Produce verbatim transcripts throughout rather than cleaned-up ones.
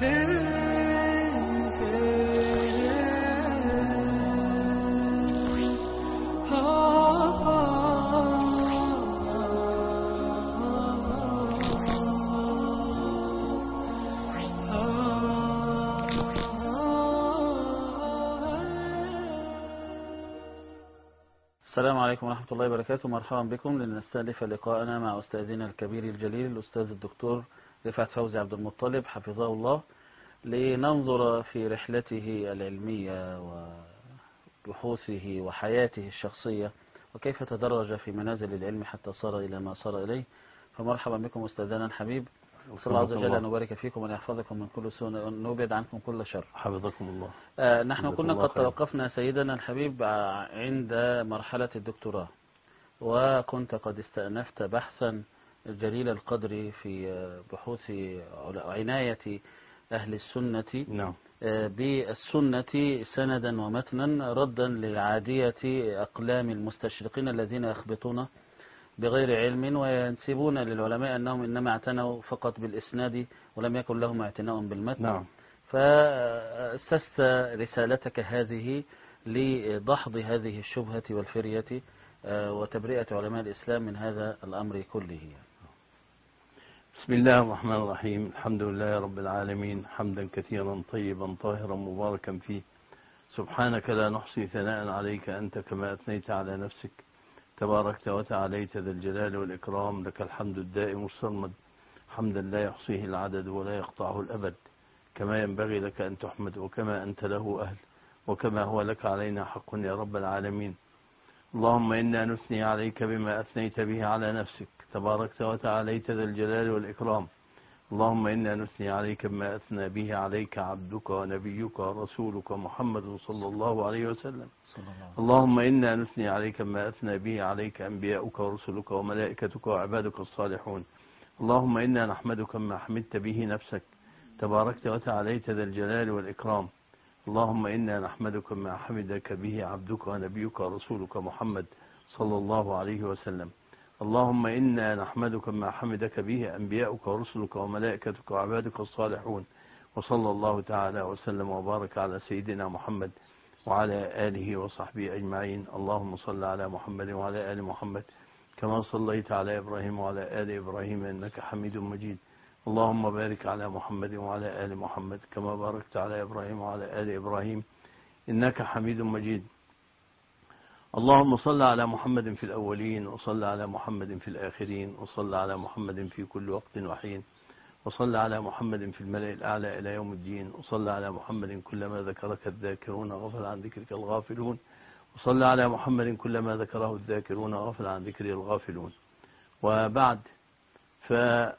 السلام عليكم ورحمة الله وبركاته. مرحبا بكم لنستأنف لقاءنا مع أستاذنا الكبير الجليل الأستاذ الدكتور رفعت فوزي عبد المطلب حفظه الله، لننظر في رحلته العلمية وبحوثه وحياته الشخصية وكيف تدرج في منازل العلم حتى صار إلى ما صار إليه. فمرحبا بكم أستاذنا الحبيب، وصلى الله عز وجل أن يبارك فيكم وأن يحفظكم من كل سوء وأن يبعد عنكم كل شر. حفظكم الله. آه نحن كنا قد توقفنا سيدنا الحبيب عند مرحلة الدكتوراه، وكنت قد استأنفت بحثا جليل القدر في بحوث عناية أهل السنة نعم. بالسنة سندا ومتنا ردا لعادية أقلام المستشرقين الذين يخبطون بغير علم وينسبون للعلماء أنهم إنما اعتنوا فقط بالإسناد ولم يكن لهم اعتناء بالمتن. نعم. فأسست رسالتك هذه لدحض هذه الشبهة والفرية وتبرئة علماء الإسلام من هذا الأمر كله. بسم الله الرحمن الرحيم. الحمد لله رب العالمين، حمدا كثيرا طيبا طاهرا مباركا فيه. سبحانك لا نحصي ثناء عليك أنت كما أثنيت على نفسك، تباركت وتعاليت ذا الجلال والإكرام. لك الحمد الدائم الصمد، حمدا لا يحصيه العدد ولا يقطعه الأبد، كما ينبغي لك أن تحمد وكما أنت له أهل وكما هو لك علينا حق يا رب العالمين. اللهم إنا نثني عليك بما أثنيت به على نفسك، تباركت وتعاليت ذا الجلال والإكرام. اللهم إنا نثني عليك بما أثنى به عليك عبدك ونبيك ورسولك محمد صلى الله عليه وسلم. اللهم إنا نثني عليك بما أثنى به عليك أنبياؤك ورسلك وملائكتك وعبادك الصالحون. اللهم إنا نحمدك بما حمدت به نفسك، تباركت وتعاليت ذا الجلال والإكرام. اللهم إنا نحمدك بما حمدك به عبدك ونبيك ورسولك محمد صلى الله عليه وسلم. اللهم إنا نحمدك بما حمدك به أنبياؤك ورسلك وملائكتك وعبادك الصالحون. وصلى الله تعالى وسلم وبارك على سيدنا محمد وعلى آله وصحبه أجمعين. اللهم صل على محمد وعلى آل محمد كما صليت على إبراهيم وعلى آل إبراهيم إنك حميد مجيد. اللهم بارك على محمد وعلى آل محمد كما باركت على إبراهيم وعلى آل إبراهيم إنك حميد مجيد. اللهم صل على محمد في الأولين وصل على محمد في الآخرين وصل على محمد في كل وقت وحين وصل على محمد في الملأ الأعلى إلى يوم الدين وصل على محمد كلما ذكرك الذاكرون غفل عن ذكرك الغافلون وصل على محمد كلما ذكره الذاكرون غفل عن ذكره الغافلون. وبعد، فبعد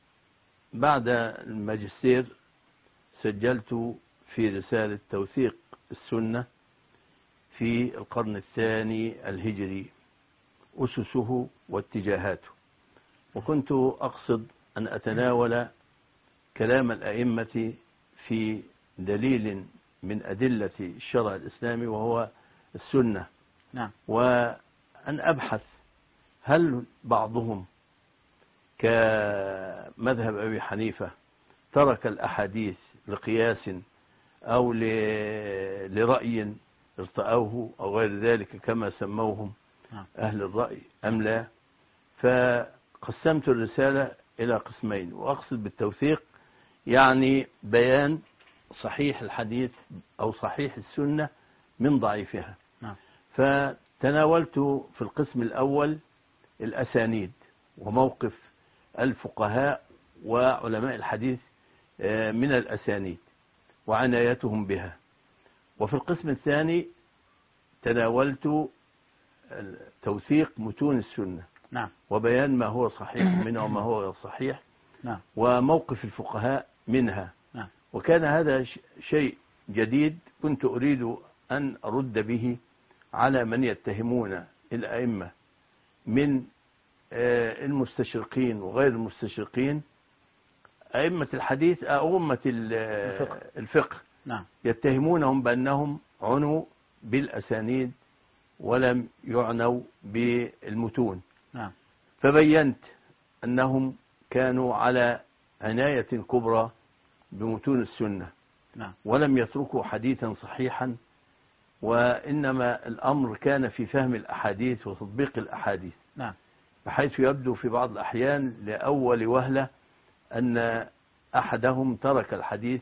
الماجستير سجلت في رسالة توثيق السنة في القرن الثاني الهجري أسسه واتجاهاته، وكنت أقصد أن أتناول كلام الأئمة في دليل من أدلة الشرع الإسلامي وهو السنة. نعم. وأن أبحث هل بعضهم كمذهب أبي حنيفة ترك الأحاديث لقياس أو لرأي ارتأوه أو غير ذلك كما سموهم أهل الرأي أم لا. فقسمت الرسالة إلى قسمين، وأقصد بالتوثيق يعني بيان صحيح الحديث أو صحيح السنة من ضعيفها. فتناولت في القسم الأول الأسانيد وموقف الفقهاء وعلماء الحديث من الأسانيد وعنايتهم بها. وفي القسم الثاني تناولت توثيق متون السنة. نعم. وبيان ما هو صحيح منها وما هو غير صحيح. نعم. وموقف الفقهاء منها. نعم. وكان هذا شيء جديد كنت أريد أن أرد به على من يتهمون الأئمة من المستشرقين وغير المستشرقين، أئمة الحديث أو أمة الفقه, الفقه. نعم. يتهمونهم بأنهم عنوا بالأسانيد ولم يعنوا بالمتون. نعم. فبينت أنهم كانوا على عناية كبرى بمتون السنة، نعم. ولم يتركوا حديثا صحيحا، وإنما الأمر كان في فهم الأحاديث وتطبيق الأحاديث، نعم. بحيث يبدو في بعض الأحيان لأول وهلة أن أحدهم ترك الحديث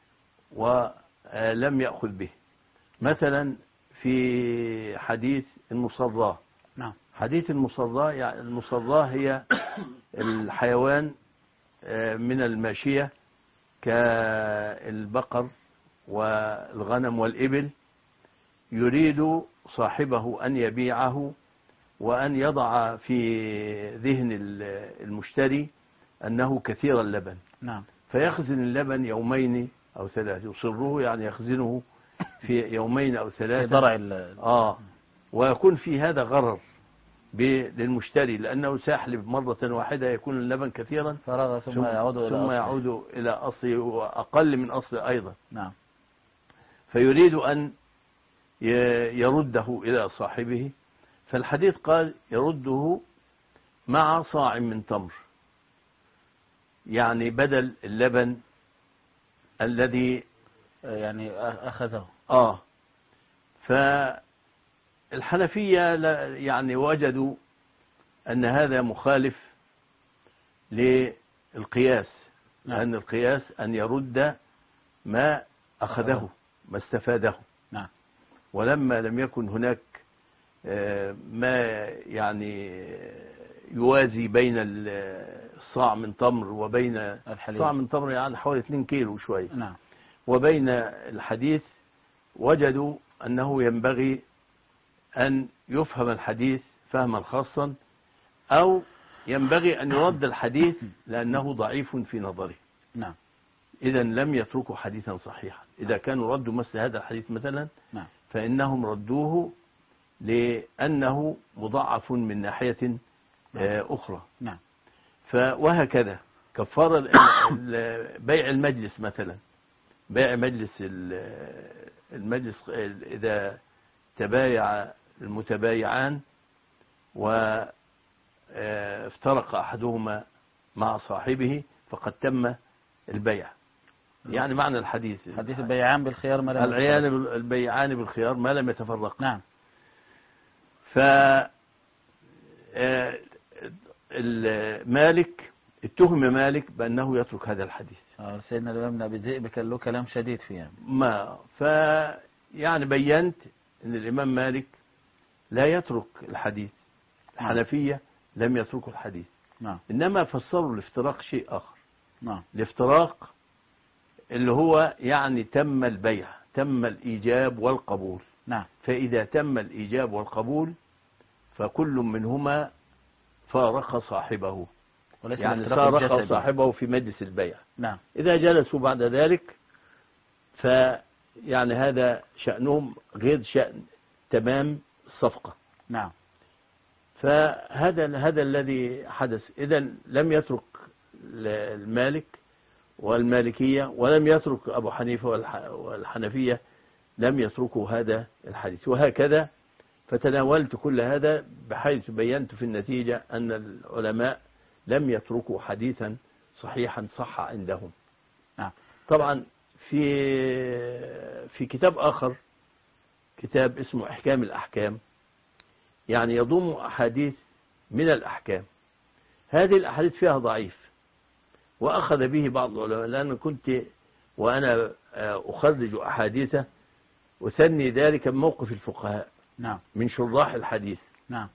ولم يأخذ به. مثلا في حديث المصراة، نعم. حديث المصراة، يعني المصراة هي الحيوان من الماشية كالبقر والغنم والإبل، يريد صاحبه أن يبيعه وأن يضع في ذهن المشتري أنه كثير اللبن، نعم. فيخزن اللبن يومين أو ثلاثة، يصره يعني يخزنه في يومين أو ثلاثة، في ضرع آه ويكون في هذا غرر للمشتري، لأنه سيحلب مرة واحدة يكون اللبن كثيرا فرغ ثم, ثم يعود إلى ثم يعود إلى أصله وأقل من أصله أيضا. نعم. فيريد أن يرده إلى صاحبه، فالحديث قال يرده مع صاع من تمر، يعني بدل اللبن الذي يعني أخذه. آه فالحنفية يعني وجدوا أن هذا مخالف للقياس، نعم. لأن القياس أن يرد ما أخذه ما استفاده. نعم. ولما لم يكن هناك ما يعني يوازي بين الصاع من تمر وبين الحليب، صاع من تمر يعني حوالي اثنين كيلو شوية، نعم. وبين الحديث، وجدوا أنه ينبغي أن يفهم الحديث فهما خاصا، أو ينبغي أن يرد الحديث لأنه ضعيف في نظره. نعم. إذا لم يتركوا حديثا صحيحا. إذا كانوا ردوا مثل هذا الحديث مثلا، نعم. فإنهم ردوه لأنه مضاعف من ناحية أخرى. نعم. وهكذا كفارة بيع المجلس مثلا، بيع مجلس المجلس إذا تبايع المتبايعان وافترق أحدهما مع صاحبه فقد تم البيع، يعني معنى الحديث حديث البيعان بالخيار ما لم العيان البيعان بالخيار ما لم يتفرق. نعم. ف المالك اتهم مالك بأنه يترك هذا الحديث. اه سيدنا الإمام أبي ذئب كان له كلام شديد فيه. ما ف يعني بينت ان الإمام مالك لا يترك الحديث، الحنفية لم يتركوا الحديث. نعم. إنما فسروا الافتراق شيء آخر. نعم. الافتراق اللي هو يعني تم البيع، تم الإيجاب والقبول. نعم. فإذا تم الإيجاب والقبول فكل منهما فارق صاحبه، يعني فارق صاحبه في مجلس البيع. نعم. إذا جلسوا بعد ذلك فيعني هذا شأنهم غير شأن تمام الصفقة. نعم. فهذا هذا الذي حدث. إذا لم يترك المالك والمالكية ولم يترك أبو حنيفة والحنفية لم يتركوا هذا الحديث، وهكذا. فتناولت كل هذا بحيث بينت في النتيجة أن العلماء لم يتركوا حديثا صحيحا صح عندهم. نعم. طبعا في في كتاب آخر، كتاب اسمه إحكام الأحكام، يعني يضم أحاديث من الأحكام. هذه الأحاديث فيها ضعيف، وأخذ به بعض العلماء، لأن كنت وأنا أخرج أحاديثه وثني ذلك من موقف الفقهاء. نعم. من شراح الحديث. نعم.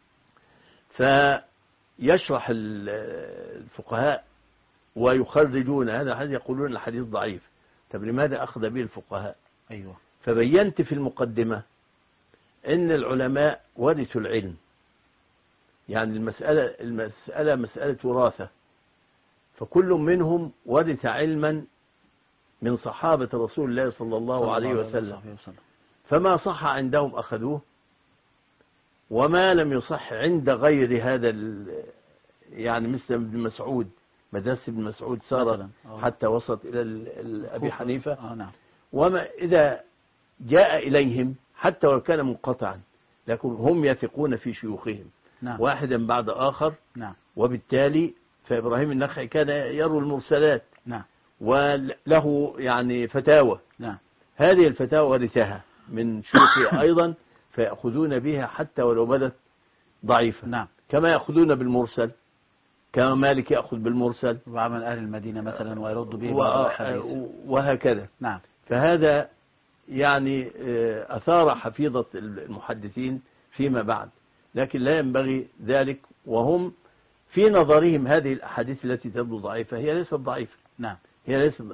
فيشرح الفقهاء ويخرجون هذا الحديث، يقولون الحديث ضعيف. طب لماذا أخذ به الفقهاء؟ أيوة. فبينت في المقدمة إن العلماء ورثوا العلم، يعني المسألة المسألة مسألة وراثة، فكل منهم ورث علما من صحابة رسول الله صلى الله عليه وسلم، فما صح عندهم أخذوه، وما لم يصح عند غير هذا يعني مثل ابن مسعود، مدرسة ابن مسعود سارت حتى وصلت إلى أبي حنيفة. وما إذا جاء إليهم حتى ولو كان منقطعا، لكن هم يثقون في شيوخهم. نعم. واحدا بعد آخر. نعم. وبالتالي فإبراهيم النخعي كان يروي المرسلات. نعم. وله يعني فتاوى. نعم. هذه الفتاوى ورثها من شيوخه أيضا، فيأخذون بها حتى ولو بدت ضعيفة. نعم. كما يأخذون بالمرسل، كما مالك يأخذ بالمرسل وعمل أهل المدينة مثلا ويرد به و... بعض الحديث وهكذا. نعم. فهذا يعني أثار حفيظة المحدثين فيما بعد، لكن لا ينبغي ذلك، وهم في نظرهم هذه الأحاديث التي تبدو ضعيفة هي ليست ضعيفة. نعم. هي ليست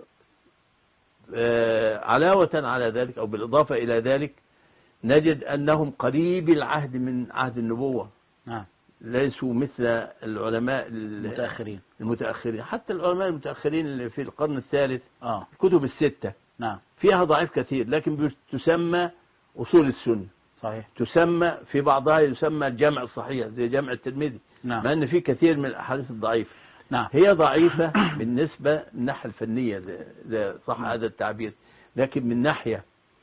علاوة على ذلك أو بالإضافة إلى ذلك نجد أنهم قريب العهد من عهد النبوة. نعم. ليسوا مثل العلماء المتأخرين المتأخرين حتى العلماء المتأخرين اللي في القرن الثالث آه. الكتب الستة نعم. فيها ضعيف كثير، لكن تسمى أصول السنة. صحيح. تسمى في بعضها يسمى الجامع الصحيح زي جامع الترمذي. نعم. مع أن في كثير من الأحاديث الضعيفة. نعم. هي ضعيفة بالنسبة من الناحية الفنية، إذا صح هذا التعبير، لكن من ناحية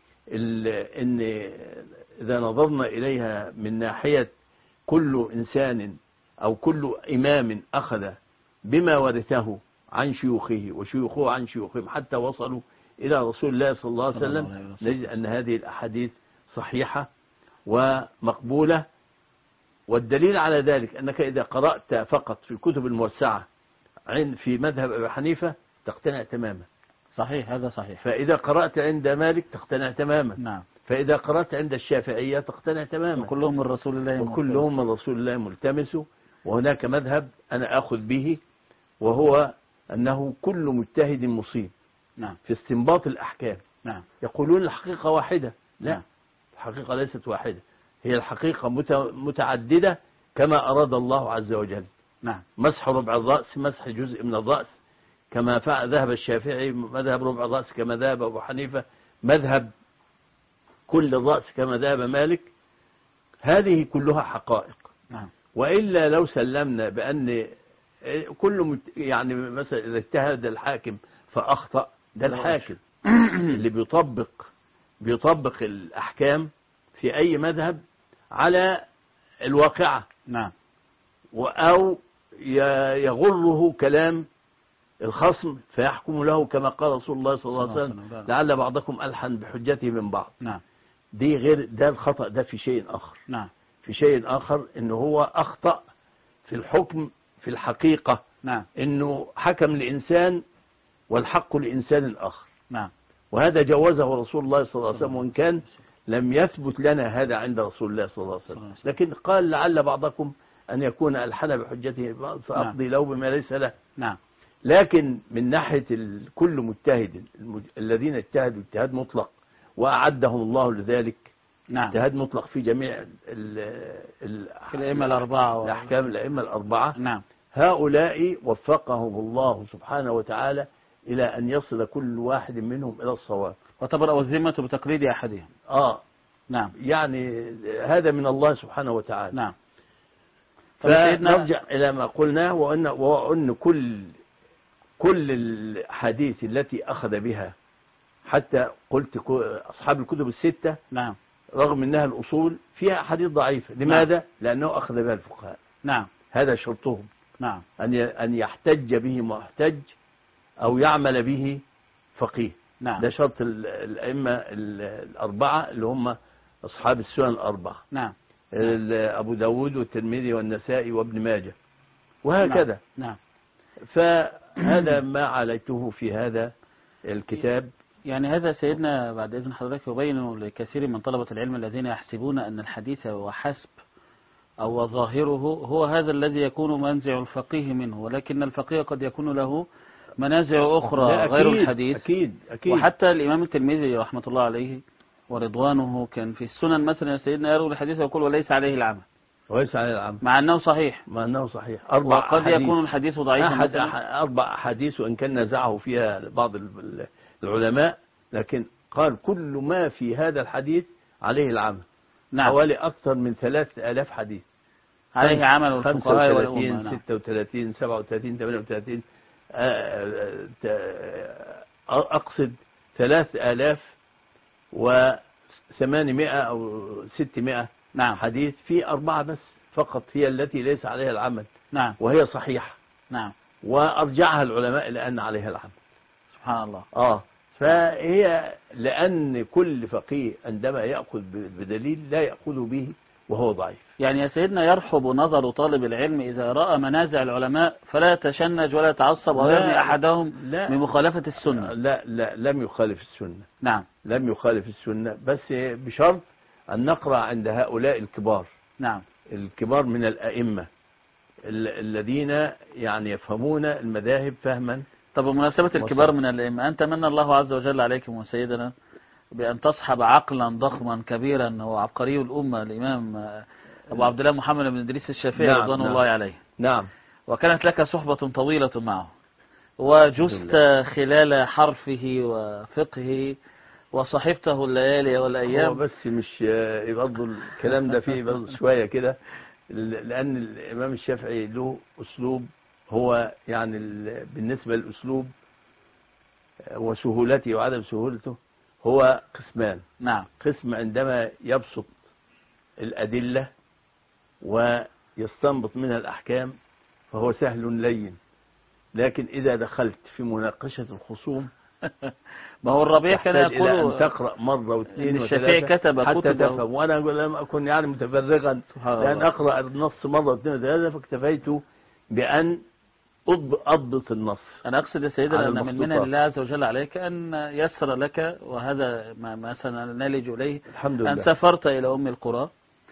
إن إذا نظرنا إليها من ناحية كل إنسان أو كل إمام أخذ بما ورثه عن شيوخه وشيوخه عن شيوخهم حتى وصلوا إلى رسول الله صلى الله عليه وسلم، نجد أن هذه الأحاديث صحيحة ومقبولة. والدليل على ذلك أنك إذا قرأت فقط في الكتب الموسعة في مذهب أبي حنيفة تقتنع تماما. صحيح، هذا صحيح. فإذا قرأت عند مالك تقتنع تماما. نعم. فإذا قرأت عند الشافعية تقتنع تماما. وكلهم من رسول الله وكلهم من رسول الله ملتمس. وهناك مذهب أنا أخذ به، وهو أنه كل مجتهد مصيب. نعم. في استنباط الأحكام. نعم. يقولون الحقيقة واحدة. لا. نعم. الحقيقة ليست واحدة، هي الحقيقة متعددة كما أراد الله عز وجل. نعم. مسح ربع الرأس، مسح جزء من الرأس كما فعل ذهب الشافعي، مذهب ربع الرأس كما ذهب أبو حنيفة، مذهب كل الرأس كما ذهب مالك. هذه كلها حقائق. نعم. وإلا لو سلمنا بأن كل يعني مثلا إذا اجتهد الحاكم فأخطأ، ده الحاكم اللي بيطبق بيطبق الأحكام في أي مذهب على الواقعة. نعم. أو يغره كلام الخصم فيحكم له كما قال رسول الله صلى الله عليه وسلم لعل بعضكم ألحن بحجته من بعض. نعم. دي غير ده الخطأ، ده في شيء آخر. نعم. في شيء آخر إنه هو أخطأ في الحكم في الحقيقة. نعم. إنه حكم لإنسان والحق لإنسان آخر. نعم. وهذا جوزه رسول الله صلى الله عليه وسلم، وإن كان لم يثبت لنا هذا عند رسول الله صلى الله عليه وسلم، لكن قال لعل بعضكم أن يكون ألحن بحجته فأقضي له بما ليس له. نعم. لكن من ناحية كل مجتهد الذين اجتهدوا اجتهاد مطلق وأعدهم الله لذلك. نعم. اجتهاد مطلق في جميع الأئمة الأربعة الأحكام الأئمة الأربعة. نعم. هؤلاء وفقهم الله سبحانه وتعالى إلى أن يصل كل واحد منهم إلى الصواب، وتبرأ الذمة بتقليد أحدهم. آه نعم. يعني هذا من الله سبحانه وتعالى. نعم. فنرجع إلى ما قلناه، وأن, وأن كل كل الحديث التي أخذ بها حتى قلت أصحاب الكتب الستة. نعم. رغم أنها الأصول فيها حديث ضعيفة. لماذا؟ نعم. لأنه أخذ بها الفقهاء. نعم. هذا شرطهم. نعم. أن أن يحتج به محتج أو يعمل به فقيه. نعم. ده شرط الأئمة الأربعة اللي هم أصحاب السنن الأربعة. نعم. أبو داود والترمذي والنسائي وابن ماجه وهكذا. نعم. نعم. فهذا ما عليته في هذا الكتاب. يعني هذا سيدنا بعد إذن حضرتك يبين لكثير من طلبة العلم الذين يحسبون أن الحديث وحسب أو ظاهره هو هذا الذي يكون منزع الفقيه منه، ولكن الفقيه قد يكون له منازع أخرى غير الحديث. أكيد أكيد. وحتى الإمام الترمذي رحمة الله عليه ورضوانه كان في السنن مثلا سيدنا يروي الحديث ويقول وليس عليه العمل، وليس عليه العمل مع أنه صحيح. مع أنه صحيح. أربع وقد حديث. يكون الحديث ضعيفا. أحد أربع أحاديث وإن كان نزعه فيها بعض العلماء، لكن قال كل ما في هذا الحديث عليه العمل. نعم. حوالي أكثر من ثلاث آلاف حديث عليه عمل الفقهاء والأمة. نعم. ستة وثلاثين سبعة وثلاثين ثمانية وثلاثين أقصد ثلاث آلاف وثمانمائة أو ستمائة. نعم. حديث في أربعة بس فقط هي التي ليس عليها العمل. نعم. وهي صحيحة. نعم. وأرجعها العلماء إلى أن عليها العمل. سبحان الله. اه فهي لأن كل فقيه عندما يأخذ بدليل لا يأخذ به وهو ضعيف. يعني يا سيدنا يرحب نظر طالب العلم إذا رأى منازع العلماء فلا يتشنج ولا يتعصب ويرمي أحدهم بمخالفة السنة. لا لا لم يخالف السنة. نعم لم يخالف السنة، بس بشرط أن نقرأ عند هؤلاء الكبار. نعم الكبار من الأئمة الذين يعني يفهمون المذاهب فهما. طب بمناسبة الكبار من الأئمة، أنت من الله عز وجل عليكم وسيدنا بأن تصحب عقلا ضخما كبيرا هو عبقري الأمة الإمام أبو عبد الله محمد بن إدريس الشافعي نعم رضوان نعم الله عليه. نعم. وكانت لك صحبة طويلة معه وجست خلال حرفه وفقهه وصحبته الليالي والأيام. هو بس مش برضه الكلام ده فيه برضه شوية كده، لأن الإمام الشافعي له أسلوب، هو يعني بالنسبة للأسلوب وسهولته وعدم سهولته هو قسمان. نعم. قسم عندما يبسط الأدلة ويستنبط منها الأحكام فهو سهل لين، لكن إذا دخلت في مناقشة الخصوم ما هو الربيع كان يقول أن تقرأ مرة واثنين الشافعي كتب حتى كتبه تفهم، وأنا أقول لم أكن يعني متفرغا لأن أقرأ النص مرة واثنين وثلاثة، فاكتفيت بأن أضبط النص. أنا أقصد يا سيدنا أن من منها الله عز وجل عليك أن يسر لك، وهذا ما مثلا نالج إليه، الحمد لله، أن سافرت إلى أم القرى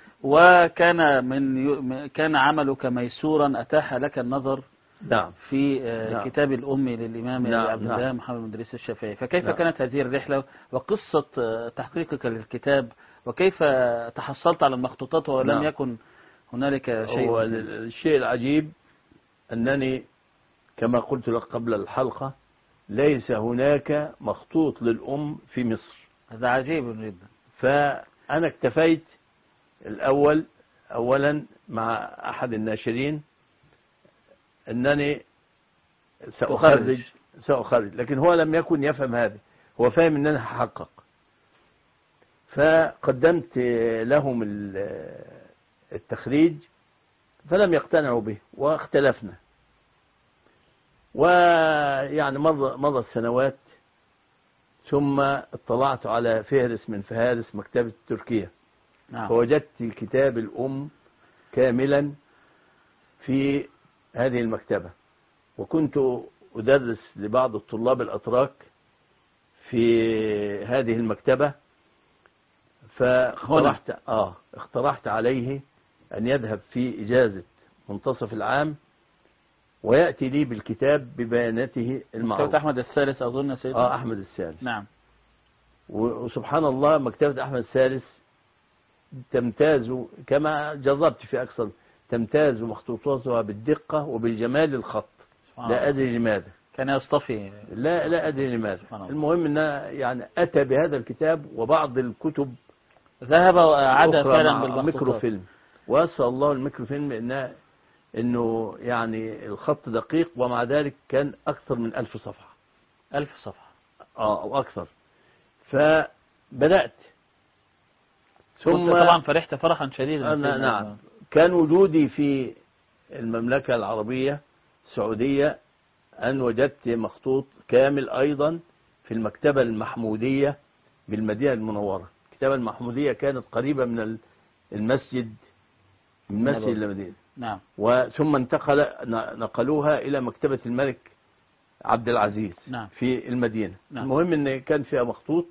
وكان من كان عملك ميسورا أتاح لك النظر نعم في نعم. كتاب الأم للإمام نعم. عبد الله نعم. محمد بن إدريس الشافعي. فكيف نعم. كانت هذه الرحلة وقصة تحقيقك للكتاب، وكيف تحصلت على المخطوطات ولم نعم. يكن هنالك شيء؟ هو الشيء العجيب أنني كما قلت لك قبل الحلقة ليس هناك مخطوط للأم في مصر. هذا عجيب جدا. فأنا اكتفيت الأول أولا مع أحد الناشرين أنني سأخرج سأخرج لكن هو لم يكن يفهم هذا، هو فاهم أن أنا هحقق. فقدمت لهم التخريج فلم يقتنعوا به واختلفنا، ويعني مضى مضى السنوات ثم اطلعت على فهرس من فهارس مكتبة تركيا. نعم. فوجدت كتاب الأم كاملا في هذه المكتبة، وكنت أدرس لبعض الطلاب الأتراك في هذه المكتبة، فاقترحت آه اقترحت عليه أن يذهب في إجازة منتصف العام ويأتي لي بالكتاب ببياناته المعروفة. مكتبة أحمد الثالث أظن سيدنا. آه أحمد الثالث. نعم. وسبحان الله مكتبة أحمد الثالث تمتاز كما جربت في أكثر، تمتاز مخطوطاتها بالدقة وبالجمال الخط. لا أدري لماذا كان يصطفي. لا لا أدري لماذا. المهم أن يعني أتى بهذا الكتاب وبعض الكتب ذهب وعاد فعلا بالميكروفيلم، وأسأل الله الميكروفيلم إنه إنه يعني الخط دقيق، ومع ذلك كان أكثر من ألف صفحة. ألف صفحة آه أو أكثر. فبدأت ثم طبعا فرحت فرحا شديدا. نعم. كان وجودي في المملكة العربية السعودية أن وجدت مخطوط كامل أيضا في المكتبة المحمودية بالمدينة المنورة. المكتبة المحمودية كانت قريبة من المسجد من مسجد المدينة. نعم. وثم انتقل نقلوها إلى مكتبة الملك عبد العزيز. نعم. في المدينة. نعم. المهم أن كان فيها مخطوط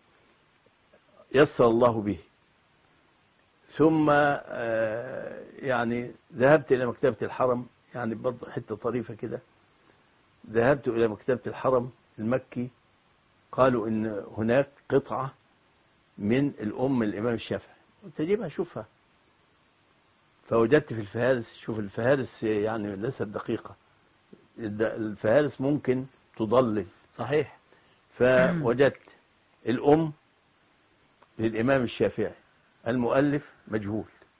يسر الله به. ثم يعني ذهبت إلى مكتبة الحرم، يعني برضه حتة طريفة كده. ذهبت إلى مكتبة الحرم المكي، قالوا إن هناك قطعة من الأم الإمام الشافعي، قلت أجيبها أشوفها. فوجدت في الفهارس، شوف الفهارس يعني ليست دقيقة، الفهارس ممكن تضلل. صحيح. فوجدت الأم للإمام الشافعي، المؤلف مجهول.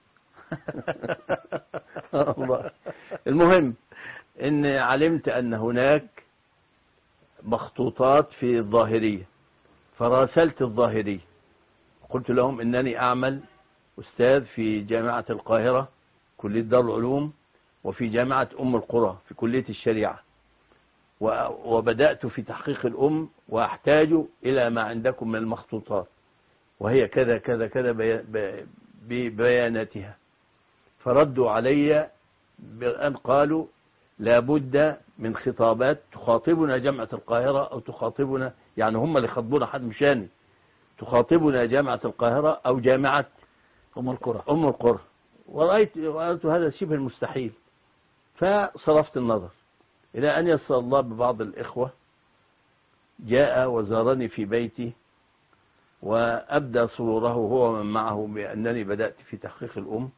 الله. المهم إن علمت أن هناك مخطوطات في الظاهرية، فراسلت الظاهرية، قلت لهم إنني أعمل أستاذ في جامعة القاهرة كلية دار العلوم، وفي جامعة أم القرى في كلية الشريعة، وبدأت في تحقيق الأم وأحتاج إلى ما عندكم من المخطوطات، وهي كذا كذا كذا ببياناتها. فردوا علي بأن قالوا لابد من خطابات تخاطبنا جامعة القاهرة أو تخاطبنا، يعني هم اللي خطبونا حد مشاني، تخاطبنا جامعة القاهرة أو جامعة أم القرى أم القرى. ورأيت, ورأيت هذا شبه المستحيل، فصرفت النظر إلى أن يسر الله ببعض الإخوة جاء وزارني في بيتي وأبدى سروره هو ومن معه بأنني بدأت في تحقيق الأم.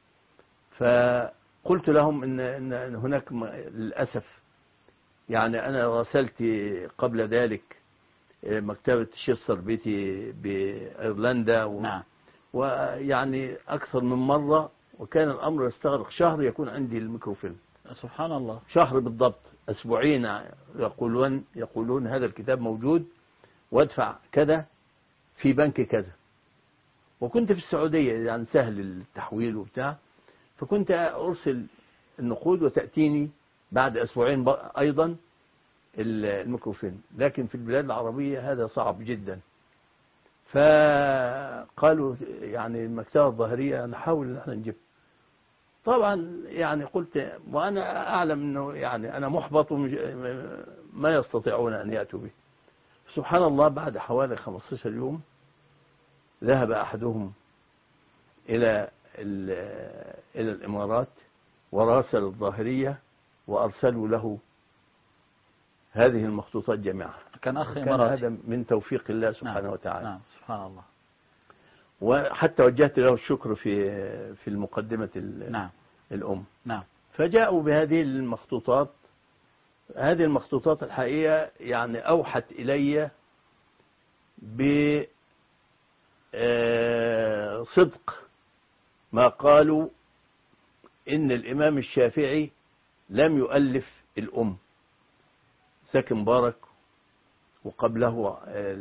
فقلت لهم إن, إن هناك للأسف، يعني أنا راسلت قبل ذلك مكتبة الشيخ بيتي بأيرلندا و... نعم. ويعني أكثر من مرة، وكان الأمر يستغرق شهر يكون عندي الميكروفيلم. سبحان الله. شهر بالضبط، أسبوعين يقولون يقولون هذا الكتاب موجود وادفع كذا في بنك كذا. وكنت في السعودية يعني سهل التحويل وبتاع، فكنت أرسل النقود وتأتيني بعد أسبوعين أيضا الميكروفيلم. لكن في البلاد العربية هذا صعب جدا. فقالوا يعني المكتبة الظاهرية نحاول ان احنا نجيب. طبعا يعني قلت وانا اعلم انه يعني انا محبط ما يستطيعون ان ياتوا به. سبحان الله، بعد حوالي خمسة عشر يوم ذهب احدهم الى الى الامارات وراسل الظاهرية وارسلوا له هذه المخطوطات جميعها. كان أخي كان هذا من توفيق الله سبحانه نعم. وتعالى. نعم سبحان الله. وحتى وجهت له الشكر في في المقدمة نعم. الأم. نعم. فجاءوا بهذه المخطوطات. هذه المخطوطات الحقيقة يعني أوحت إلي بصدق ما قالوا إن الإمام الشافعي لم يؤلف الأم. زكي مبارك وقبله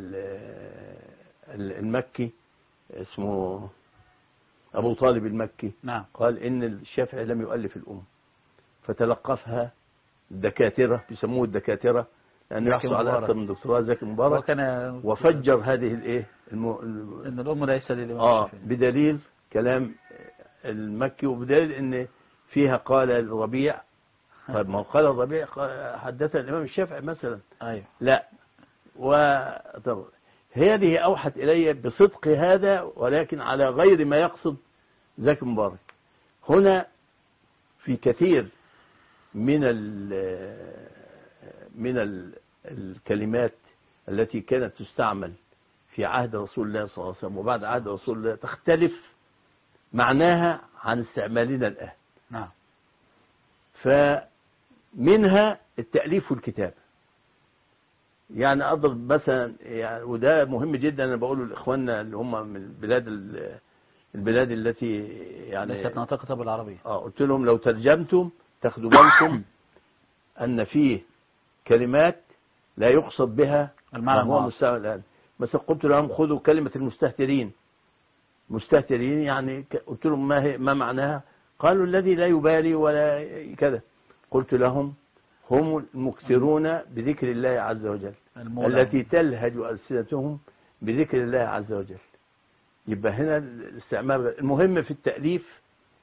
المكي اسمه أبو طالب المكي. نعم. قال إن الشافعي لم يؤلف الأم، فتلقفها الدكاترة، بيسموه الدكاترة لأنه يحصل على أكثر من دكتوراه زكي مبارك، وكان وفجر هذه الإيه الم... إن الأم ليس للإمام آه الشافعي. بدليل كلام المكي، وبدليل إن فيها قال الربيع. طيب ما قال الربيع حدث الإمام الشافعي مثلا. أيوه. لا. وطب هذه أوحت إلي بصدق هذا، ولكن على غير ما يقصد زكي مبارك. هنا في كثير من ال من ال الكلمات التي كانت تستعمل في عهد رسول الله صلى الله عليه وسلم وبعد عهد رسول الله تختلف معناها عن استعمالنا الآن. نعم. فمنها التأليف والكتابة. يعني أضرب مثلا يعني، وده مهم جدا أنا بقوله لإخواننا اللي هم من البلاد البلاد التي يعني ليست ناطقة بالعربية. اه قلت لهم لو ترجمتم تاخدوا بالكم أن فيه كلمات لا يقصد بها المعنى هو مستوى الآن. مثلا قلت لهم خذوا كلمة المستهترين. مستهترين يعني قلت لهم ما هي ما معناها؟ قالوا الذي لا يبالي ولا كذا. قلت لهم هم المكثرون بذكر الله عز وجل المولى. التي تلهج ألسنتهم بذكر الله عز وجل. يبقى هنا الاستعمال. المهم في التأليف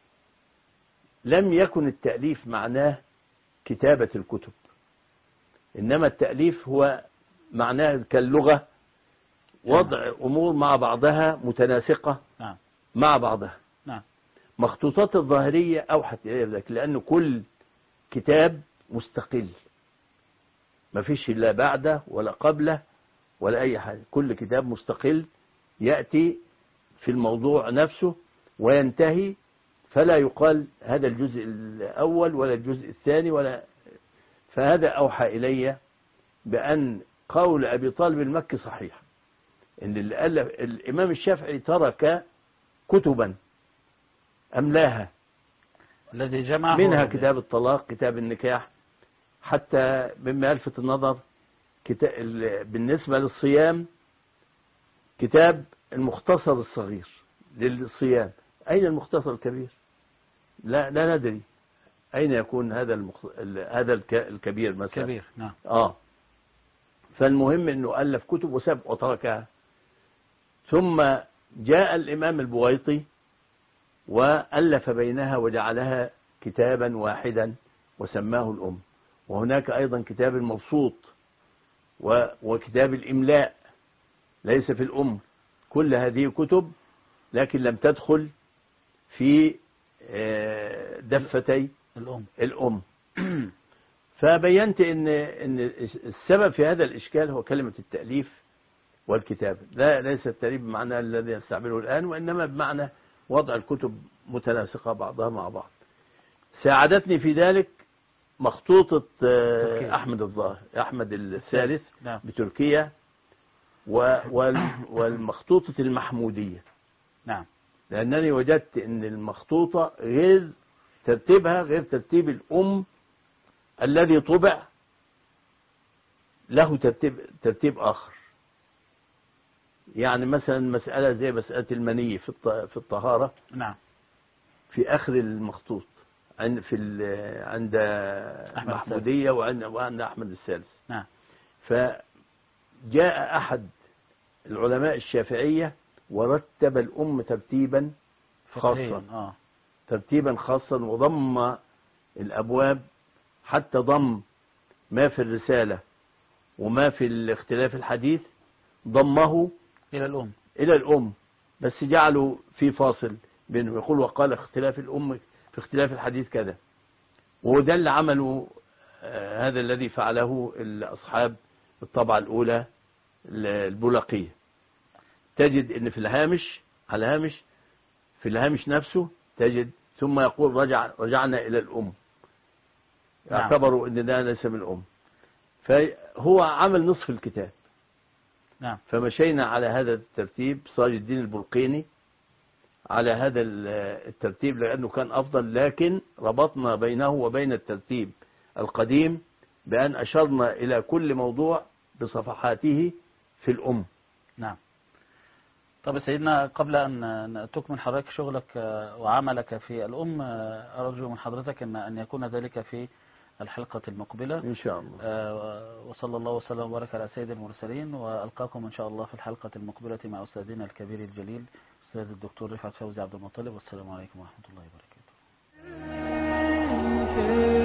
لم يكن التأليف معناه كتابة الكتب، إنما التأليف هو معناه كاللغة وضع أمور مع بعضها متناسقة نعم. مع بعضها. نعم. مخطوطات الظاهرية أوحت إليه ذلك، لأن كل كتاب مستقل، ما فيش لا بعده ولا قبله ولا أي حاجة. كل كتاب مستقل يأتي في الموضوع نفسه وينتهي، فلا يقال هذا الجزء الأول ولا الجزء الثاني ولا. فهذا أوحى إلي بأن قول أبي طالب المكي صحيح، إن اللي قال الإمام الشافعي ترك كتبا أملاها الذي جمع منها كتاب الطلاق، كتاب النكاح، حتى مما يلفت النظر بالنسبة للصيام كتاب المختصر الصغير للصيام. أين المختصر الكبير؟ لا لا ندري أين يكون هذا المخ... هذا الك... الكبير مثلا؟ كبير نعم. آه فالمهم أنه ألف كتب وساب وتركها. ثم جاء الإمام البويطي وألف بينها وجعلها كتابا واحدا وسماه الأم. وهناك أيضا كتاب المبسوط و... وكتاب الإملاء ليس في الأم. كل هذه كتب لكن لم تدخل في دفتي الأم, الأم. فبينت إن إن السبب في هذا الإشكال هو كلمة التأليف والكتابة. لا ليس التأليف بمعنى الذي نستعمله الآن، وإنما بمعنى وضع الكتب متناسقة بعضها مع بعض. ساعدتني في ذلك مخطوطة أحمد الظاهر أحمد الثالث بتركيا والمخطوطة المحمودية. نعم. لأنني وجدت أن المخطوطة غير ترتيبها غير ترتيب الأم الذي طبع له ترتيب ترتيب آخر. يعني مثلا مسألة زي مسألة المني في في الطهارة. نعم. في آخر المخطوط عند في عند المحمودية وعند وعند أحمد الثالث. نعم. فجاء أحد العلماء الشافعية ورتب الأم ترتيبا خاصا. آه. ترتيبا خاصا وضم الأبواب حتى ضم ما في الرسالة وما في الاختلاف الحديث ضمه إلى الأم إلى الأم، بس جعلوا في فاصل بينه يقول وقال اختلاف الأم في اختلاف الحديث كذا. وده اللي عمله آه هذا الذي فعله أصحاب الطبعة الأولى البلقية. تجد ان في الهامش على الهامش في الهامش نفسه تجد ثم يقول رجع رجعنا الى الام. يعتبروا ان ده ليس من الام، فهو عمل نصف الكتاب. نعم. فمشينا على هذا الترتيب صاج الدين البلقيني على هذا الترتيب لانه كان افضل، لكن ربطنا بينه وبين الترتيب القديم بان اشرنا الى كل موضوع بصفحاته في الام. نعم. طب سيدنا قبل أن تكمل حضرتك شغلك وعملك في الأم، أرجو من حضرتك أن أن يكون ذلك في الحلقة المقبلة إن شاء الله. وصلى الله وسلم وبارك على سيد المرسلين، وألقاكم إن شاء الله في الحلقة المقبلة مع أستاذنا الكبير الجليل أستاذ الدكتور رفعت فوزي عبد المطلب. والسلام عليكم ورحمة الله وبركاته.